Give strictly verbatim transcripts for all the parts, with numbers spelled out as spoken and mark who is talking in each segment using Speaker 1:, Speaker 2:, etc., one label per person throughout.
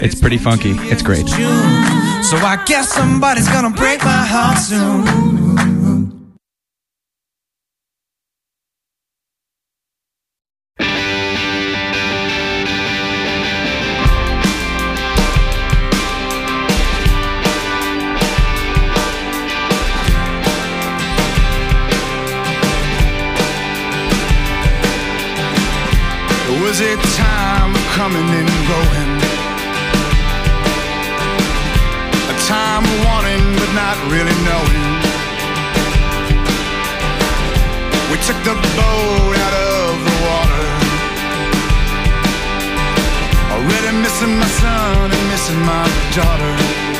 Speaker 1: It's pretty funky. It's great.
Speaker 2: So I guess somebody's gonna break my heart soon.
Speaker 3: Was it time of coming and going? A time of wanting but not really knowing. We took the boat out of the water, already missing my son and missing my daughter.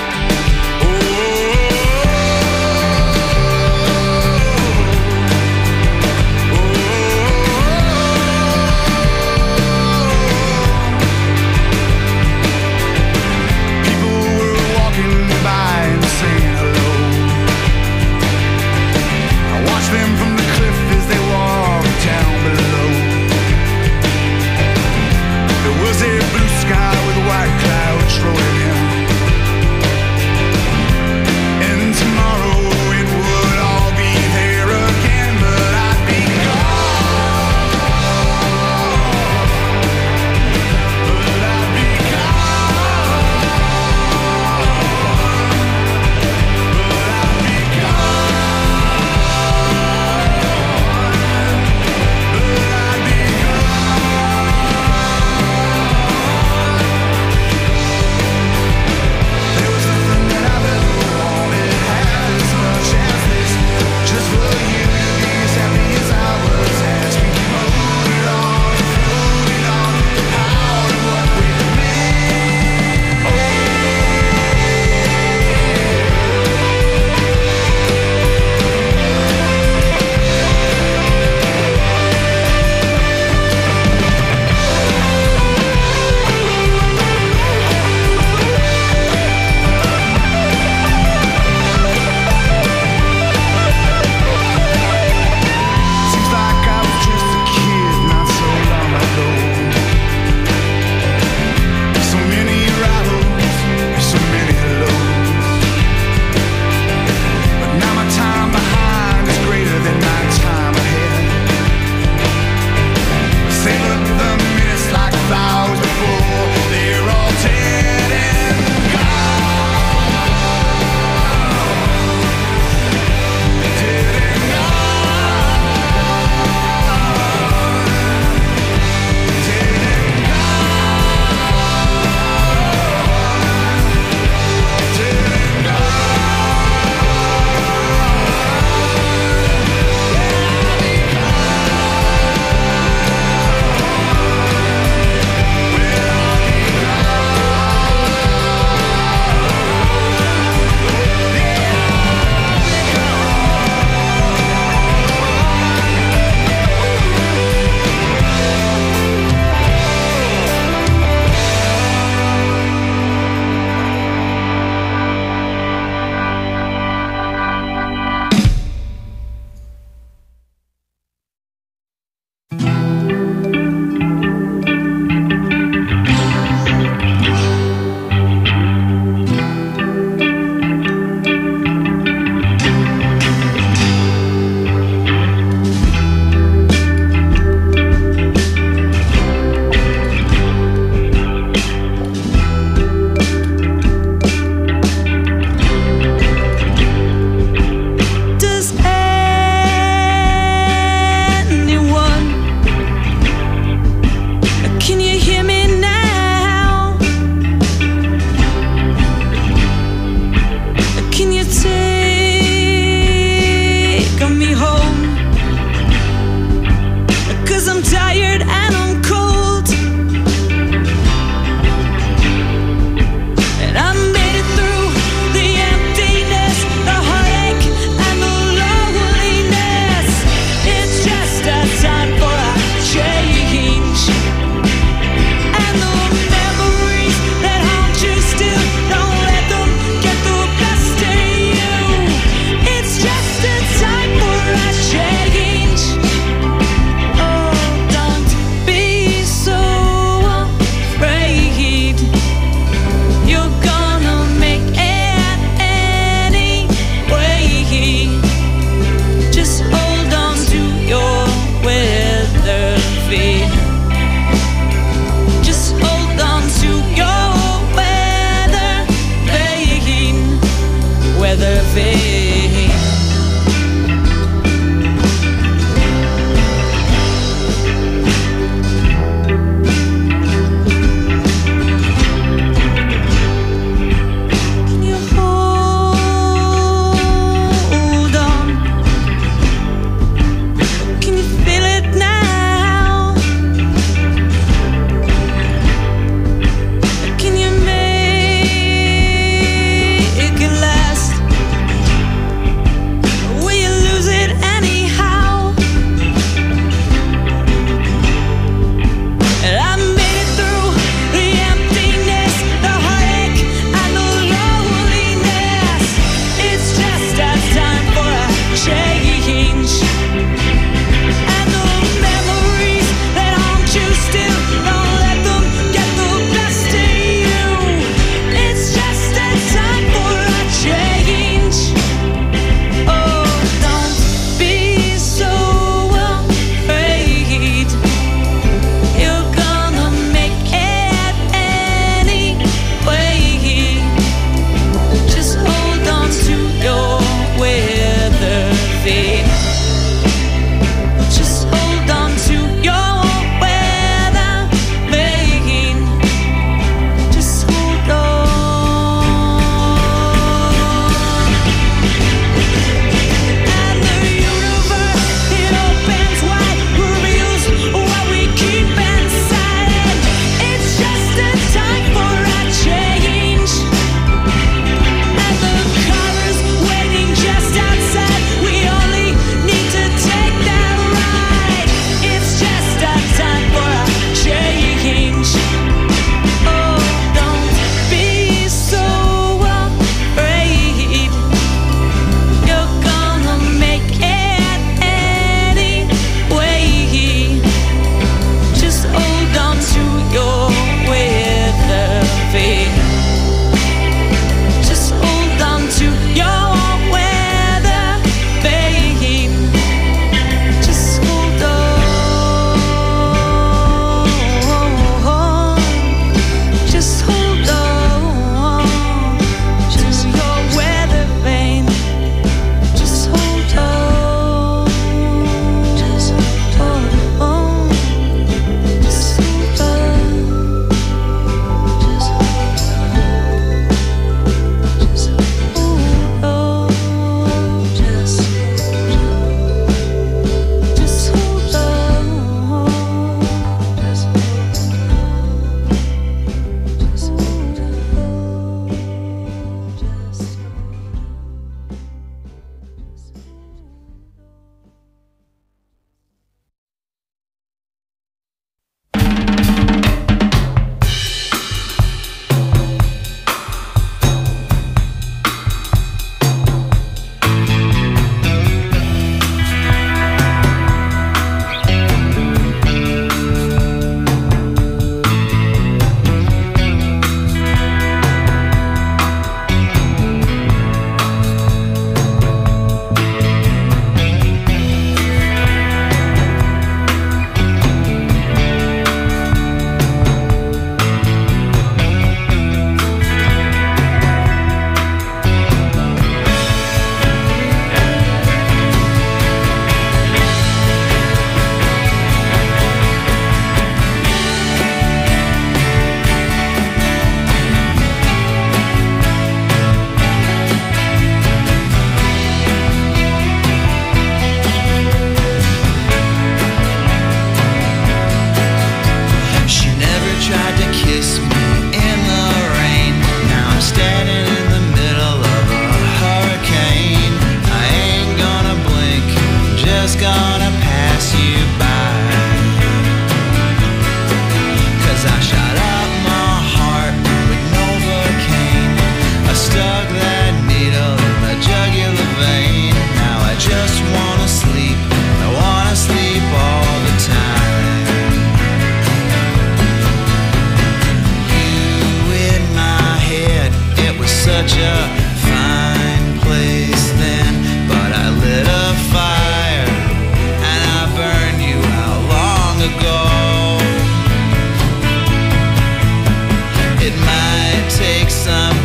Speaker 3: Them from the cliff as they walk down below. There was a blue sky with white clouds rolling in.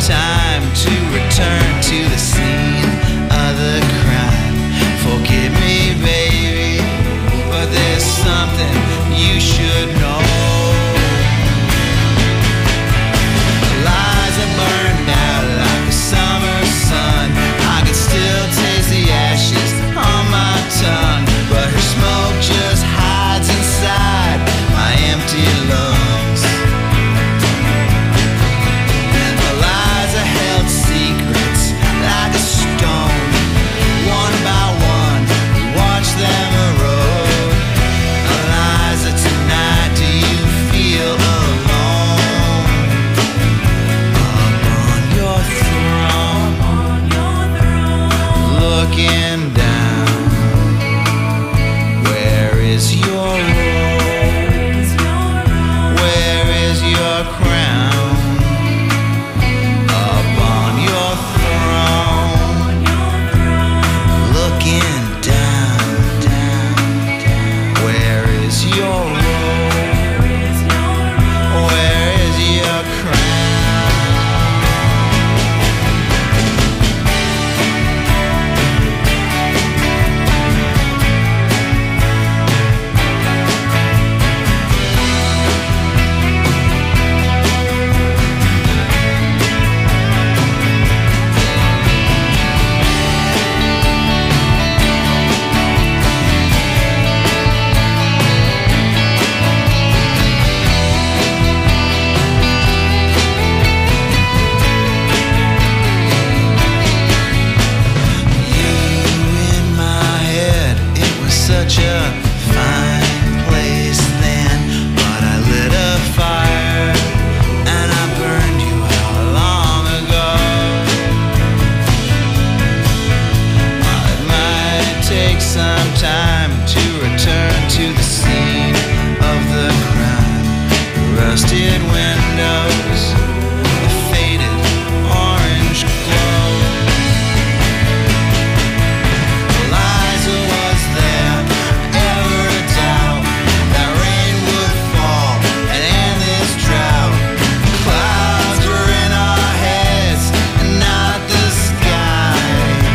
Speaker 1: time to return to the scene of the crime. Forgive me, baby, but there's something you should know. Lies are burned out like a summer sun. I can still taste the ashes on my tongue, but her smoke just hides inside my empty lungs. The lies are held secrets like a stone. One by one, we watch them erode. Eliza, tonight, do you feel alone? Up on your throne, looking down. Where is your role? Where is your crown? Up on your throne, looking down, down, down. Where is your role? Where is your crown? Such a fine place then, but I lit a fire and I burned you out long ago. It might take some time to return to the scene of the crime. Rusted windows, a faded orange glow. Eliza, was there ever a doubt that rain would fall and end this drought? Clouds were in our heads and not the sky.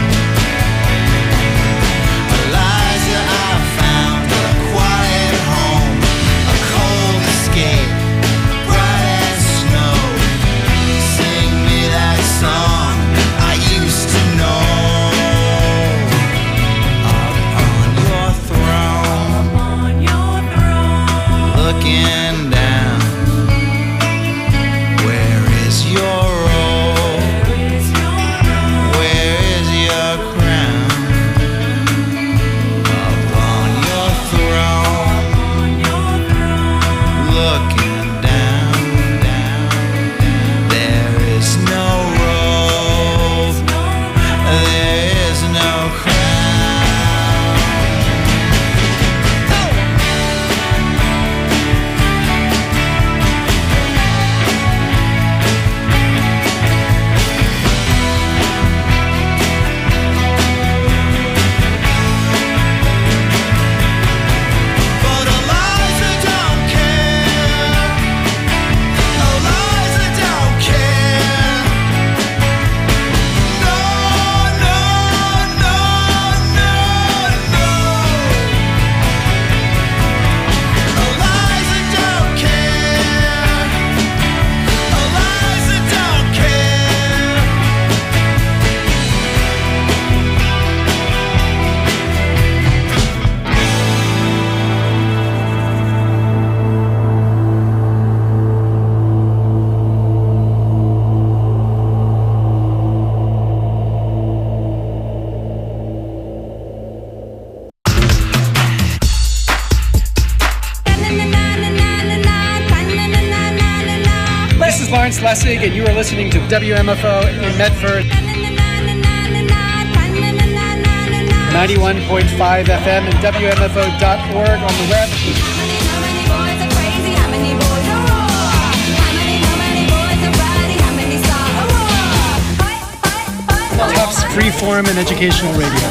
Speaker 1: Eliza, I found a quiet home, a cold escape, bright as snow. Sing me that song I used to know. Up on your throne, looking down. Where is your role? Where is your crown? Up on your throne, looking down, down, down. There is no role. There is no crown. But Eliza don't care. Eliza don't care. No, no, no, no, no. Eliza don't care. Eliza don't care.
Speaker 4: This is Lawrence Lessig, and you are listening to W M F O in Medford, ninety-one point five F M and W M F O dot org on the web. Tufts Freeform and Educational Radio.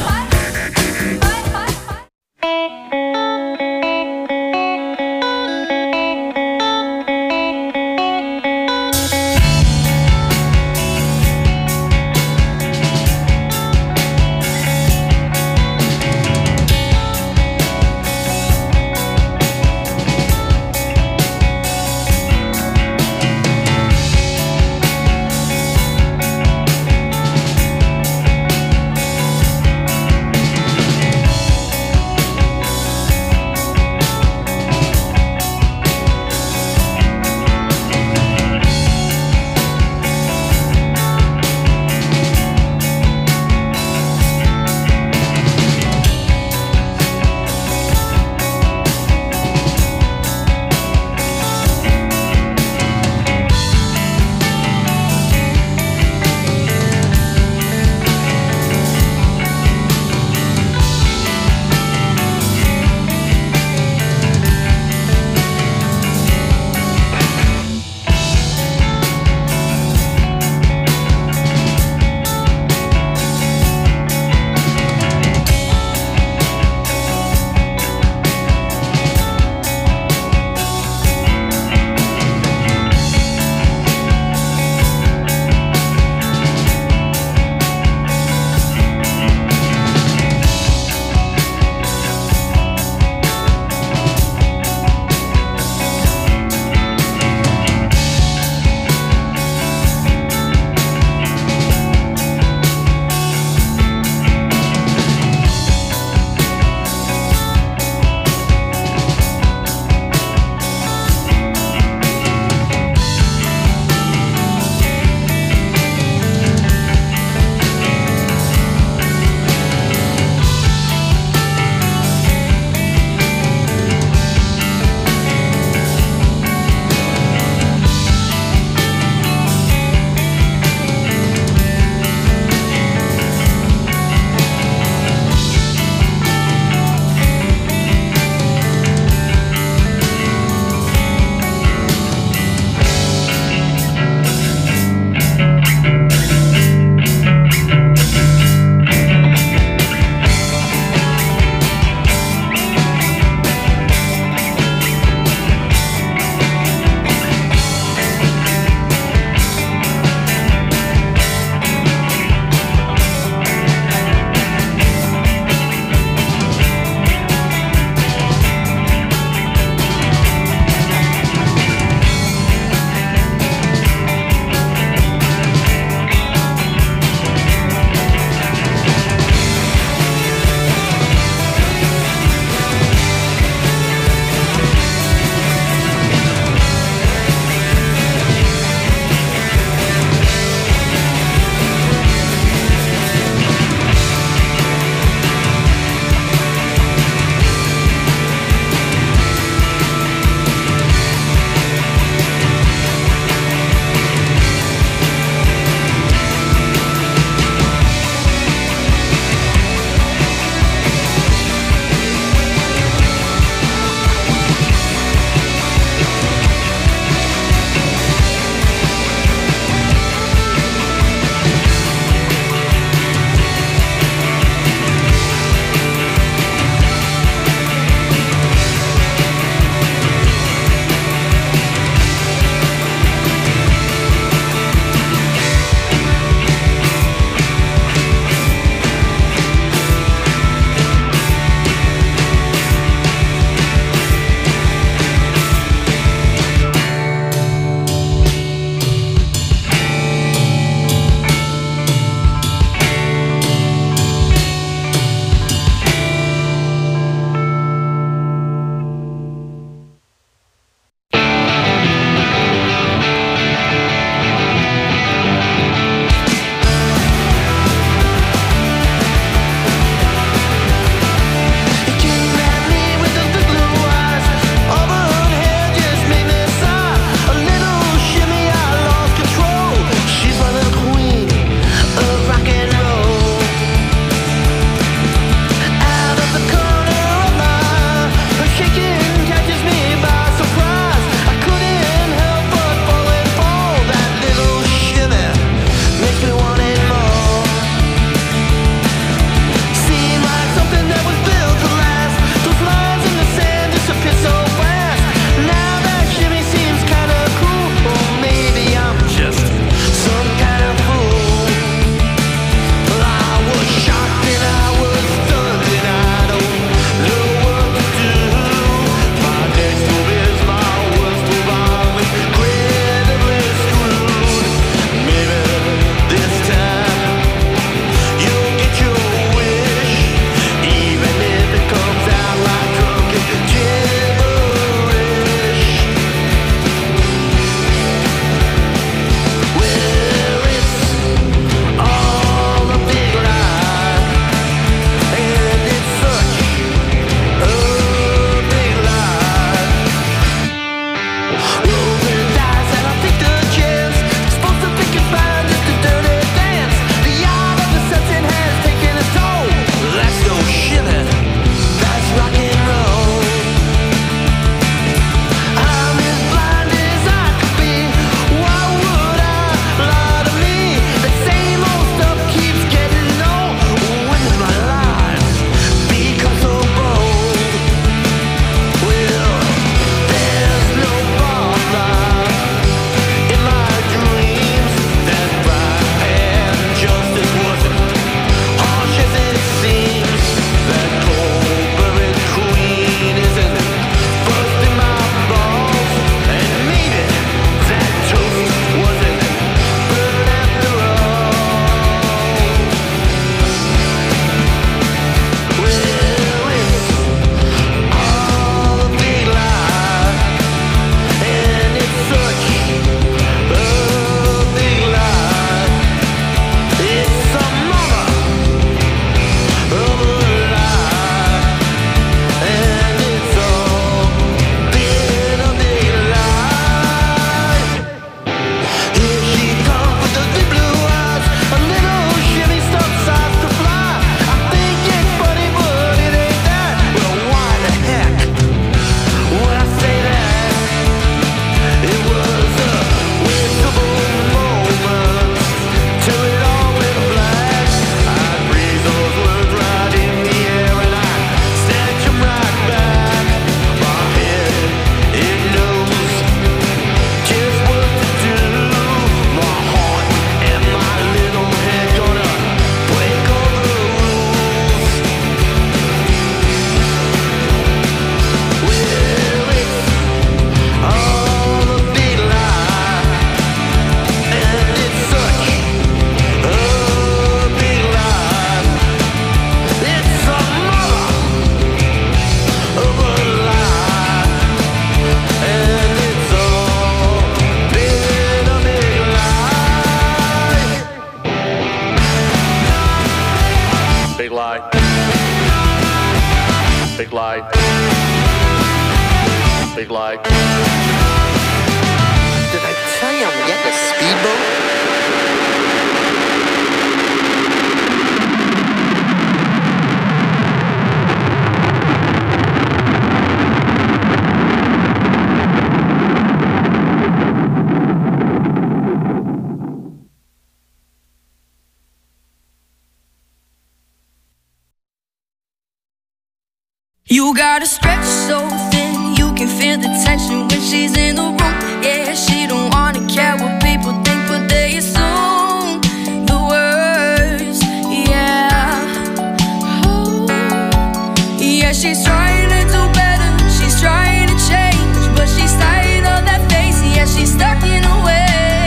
Speaker 5: You gotta stretch so thin, you can feel the tension when she's in the room. Yeah, she don't wanna care what people think, but they assume the worst. Yeah, oh, yeah, she's trying to do better, she's trying to change, but she's tired of that face. Yeah, she's stuck in her ways.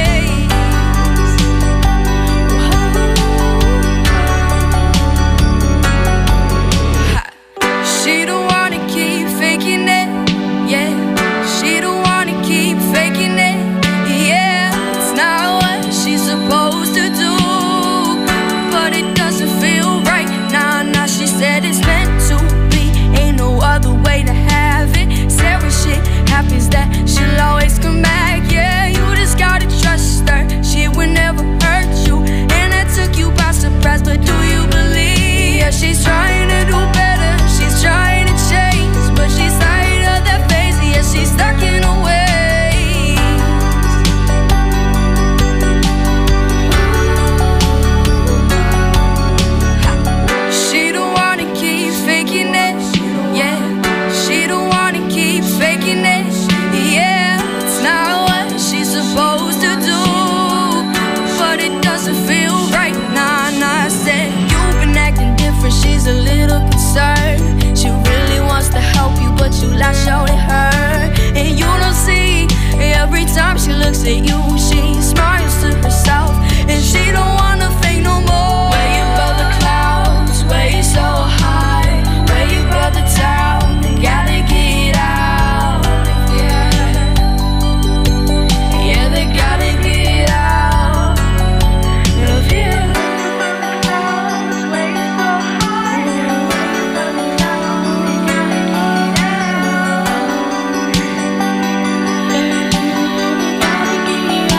Speaker 5: She don't wanna keep faking it, yeah. She don't wanna keep faking it, yeah. It's not what she's supposed to do, but it doesn't feel right. Nah, nah, she said it's meant to be, ain't no other way to have it. Said when shit happens that she'll always come back, yeah. You just gotta trust her, she would never hurt you, and that took you by surprise, but do you believe? Yeah, she's trying to do better, she's trying to change, but she's tired of that phase. Yeah, she's stuck in her ways. She don't wanna keep faking it, yeah. She don't wanna keep faking it, yeah. It's not what she's supposed to do, but it doesn't feel right. Nah, nah, I said you've been acting different, she's a little concerned. She really wants to help you, but you lash out at her, and you don't see. Every time she looks at you, she smiles to herself, and she don't wanna fake no more. Where you build the clouds, where you so high, where you build the town, you gotta get out. Yeah, yeah, they gotta get out of here. Where you so high, where you build the town, you gotta get out. You gotta get out.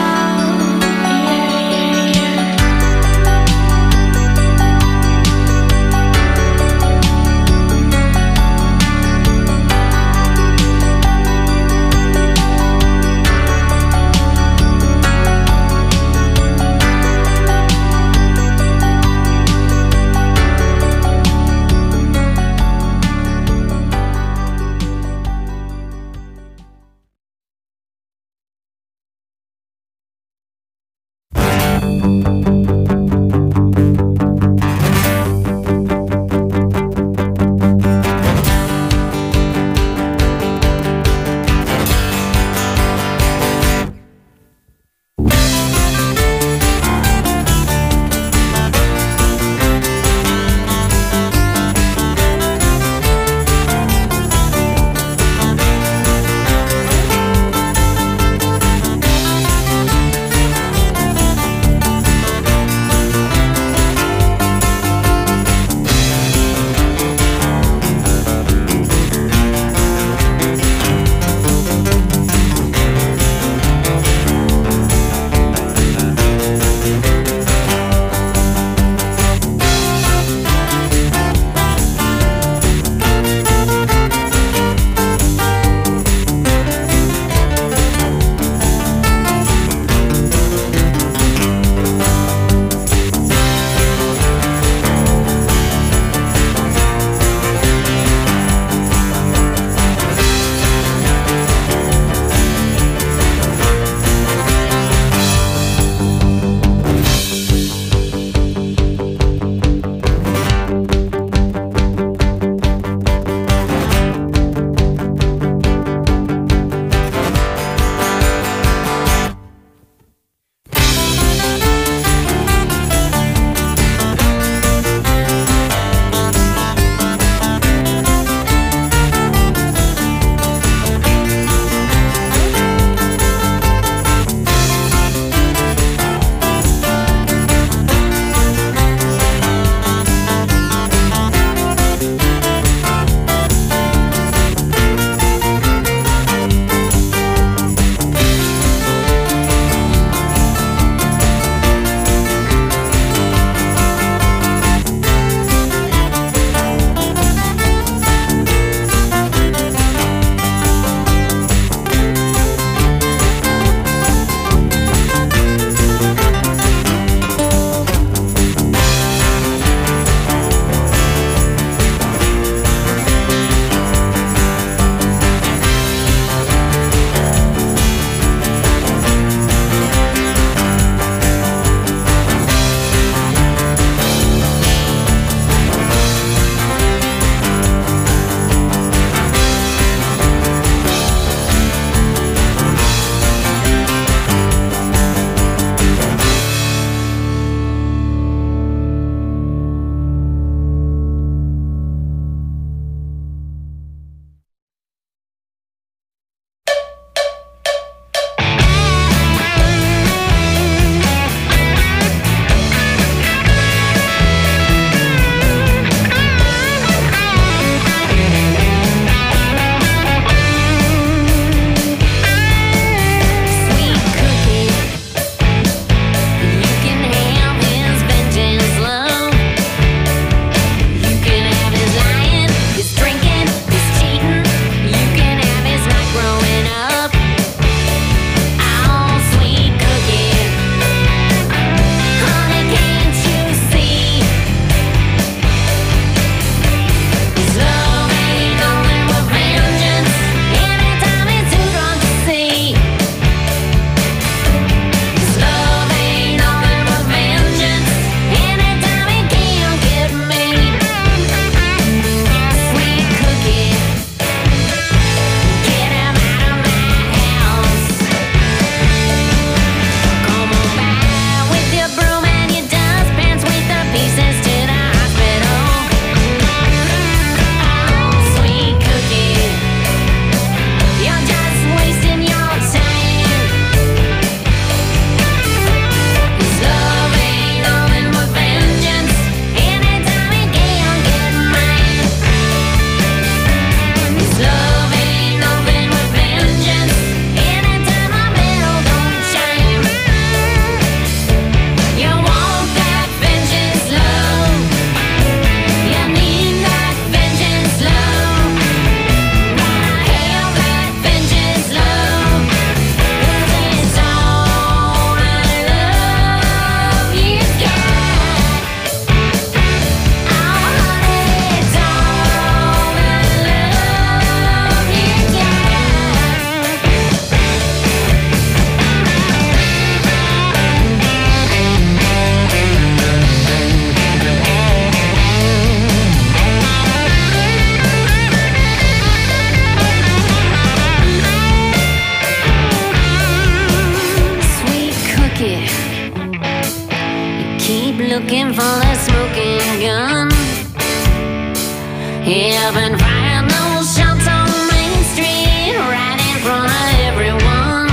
Speaker 6: keep looking for the smoking gun. Yeah, I've been firing those shots on Main Street, right in front of everyone.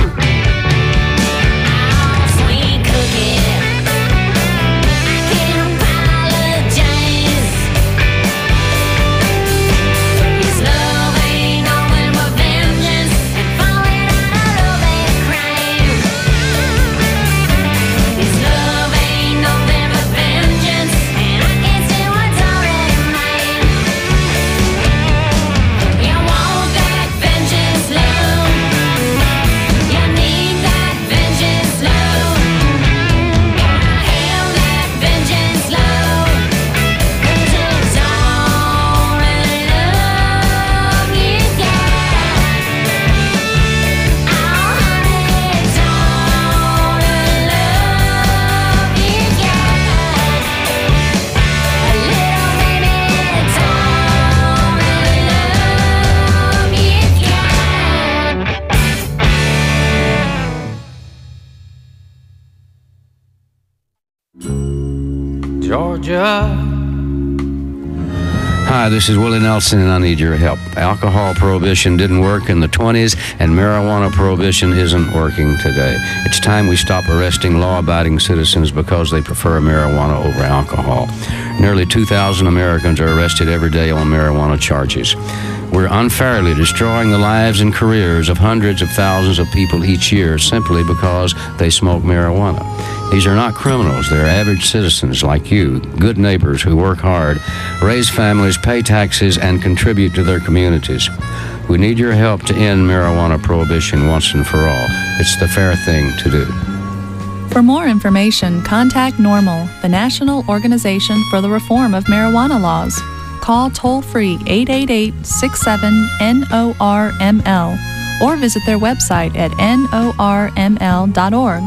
Speaker 6: Oh, sweet cookie, I can't apologize. His love ain't nothing but vengeance and falling out of love ain't crime. His love ain't nothing but vengeance, and I can't say what's already mine. You want that vengeance love, you need that vengeance love, gotta have that vengeance love, 'cause it's all the love you got. Oh honey, it's all the love you got. A little baby, it's all the love you got.
Speaker 7: Georgia. Hi, this is Willie Nelson, and I need your help. Alcohol prohibition didn't work in the twenties, and marijuana prohibition isn't working today. It's time we stop arresting law-abiding citizens because they prefer marijuana over alcohol. Nearly two thousand Americans are arrested every day on marijuana charges. We're unfairly destroying the lives and careers of hundreds of thousands of people each year simply because they smoke marijuana. These are not criminals. They're average citizens like you, good neighbors who work hard, raise families, pay taxes, and contribute to their communities. We need your help to end marijuana prohibition once and for all. It's the fair thing to do.
Speaker 8: For more information, contact NORML, the National Organization for the Reform of Marijuana Laws. Call toll-free eight eight eight, six seven, N O R M L or visit their website at N O R M L dot org.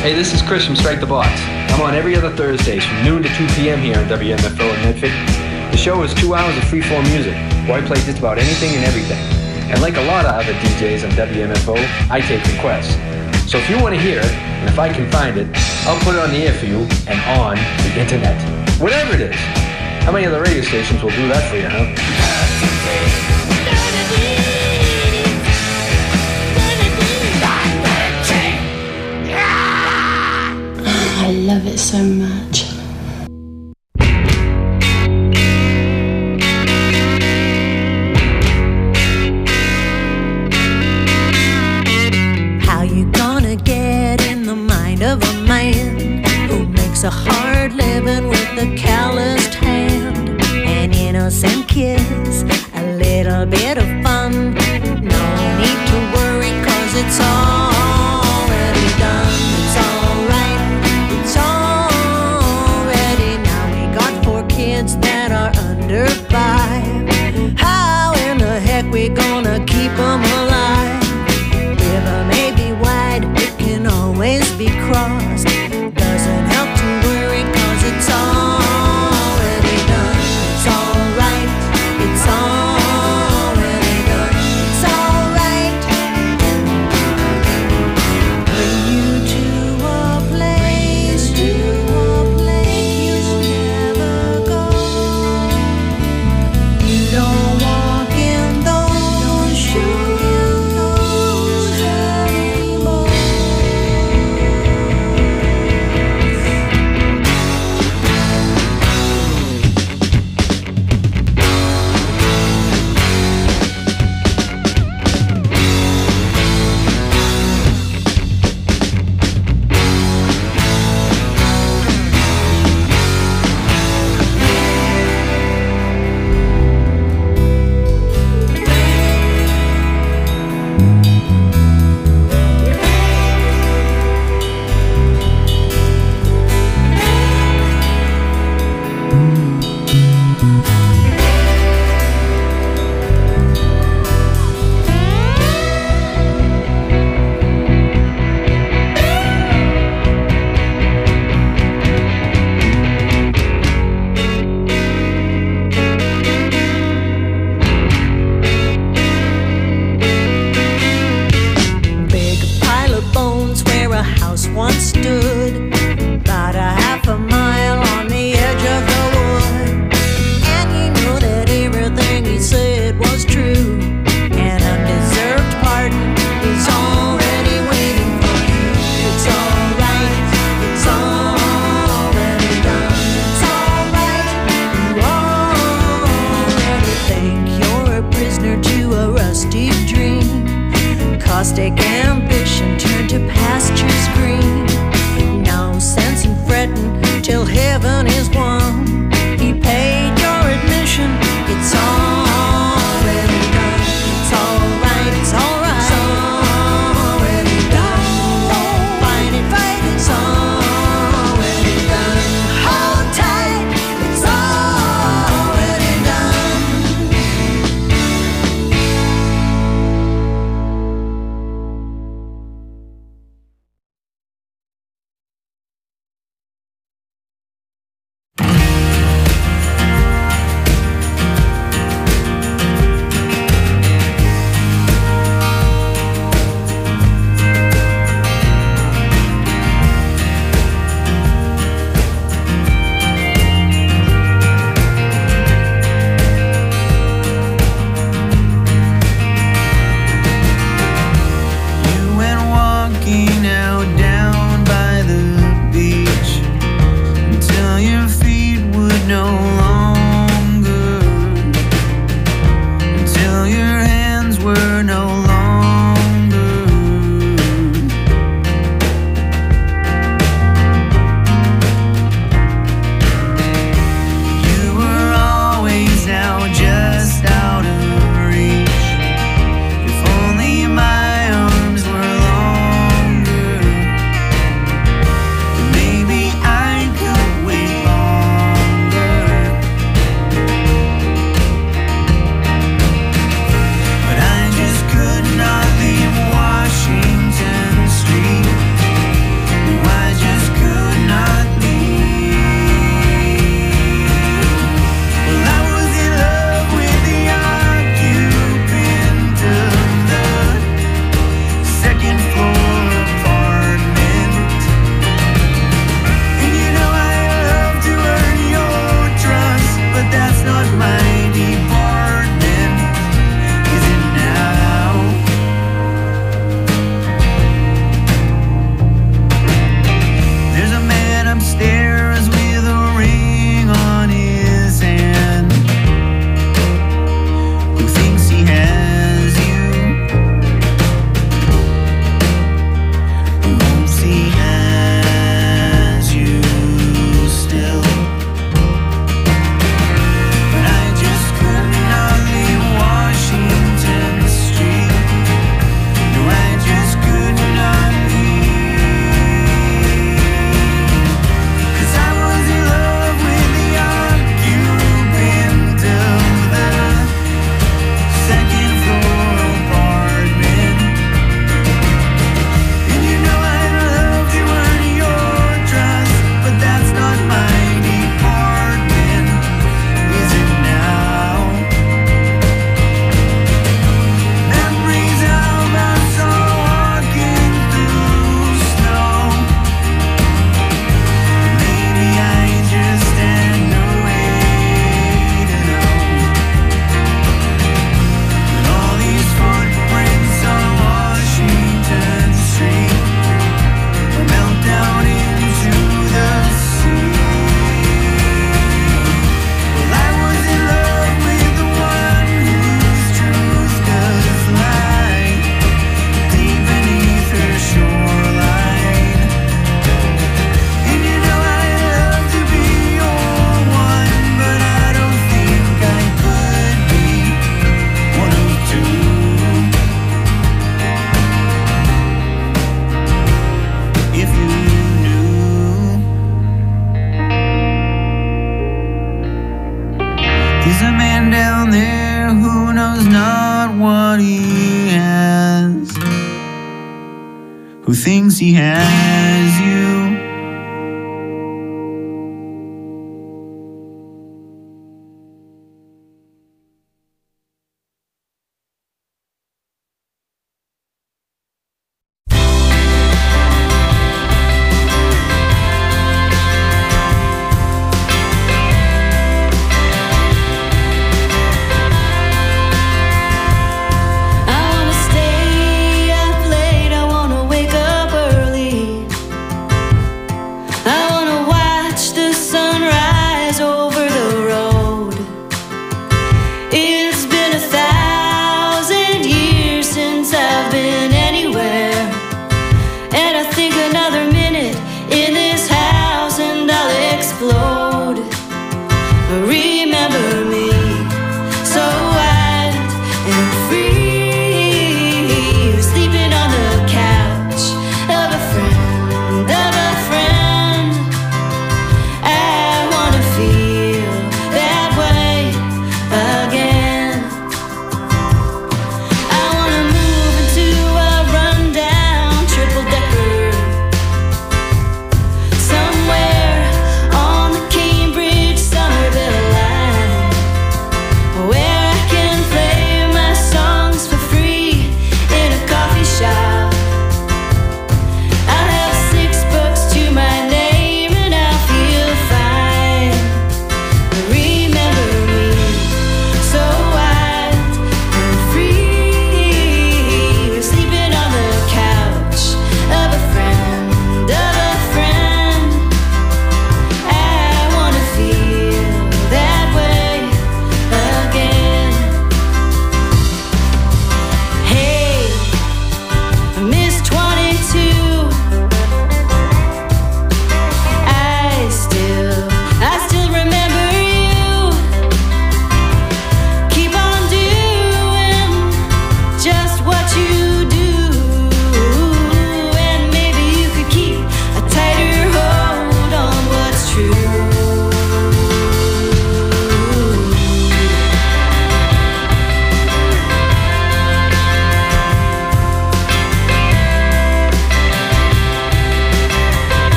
Speaker 9: Hey, this is Chris from Strike the Box. I'm on every other Thursdays from noon to two p.m. here on W M F O in Medford. The show is two hours of free-form music, where I play just about anything and everything. And like a lot of other D Js on W M F O, I take requests. So if you want to hear it, and if I can find it, I'll put it on the air for you and on the internet. Whatever it is. How many other radio stations will do that for you, huh?
Speaker 10: I love it so much.
Speaker 11: How you gonna get in the mind of a man who makes a hard living with a calloused hand? An innocent kiss, a little bit of fun. No need to worry, cause it's already done. It's alright, it's already now. We got four kids that are under five. How in the heck we gonna keep them alive? River may be wide, it can always be crossed. Doesn't help to worry, cause it's already done. It's alright, it's already done. It's alright. Bring you to a place, to a place you never go. You don't walk in those shoes anymore. Big pile of bones where a house once stood, about a half a mile on the edge of the wood. And you know that everything he said was true. An undeserved pardon is already waiting for you. It's alright, it's already done. It's alright, you already think you're a prisoner to a rusty dream. Caustic ambition turned to pastures green. No sense in fretting till heaven is won. He paid your admission, it's already done. It's alright, it's alright. It's already done. Don't fight it, fight it, it's already done. Hold tight, it's already done.
Speaker 10: who thinks he has you.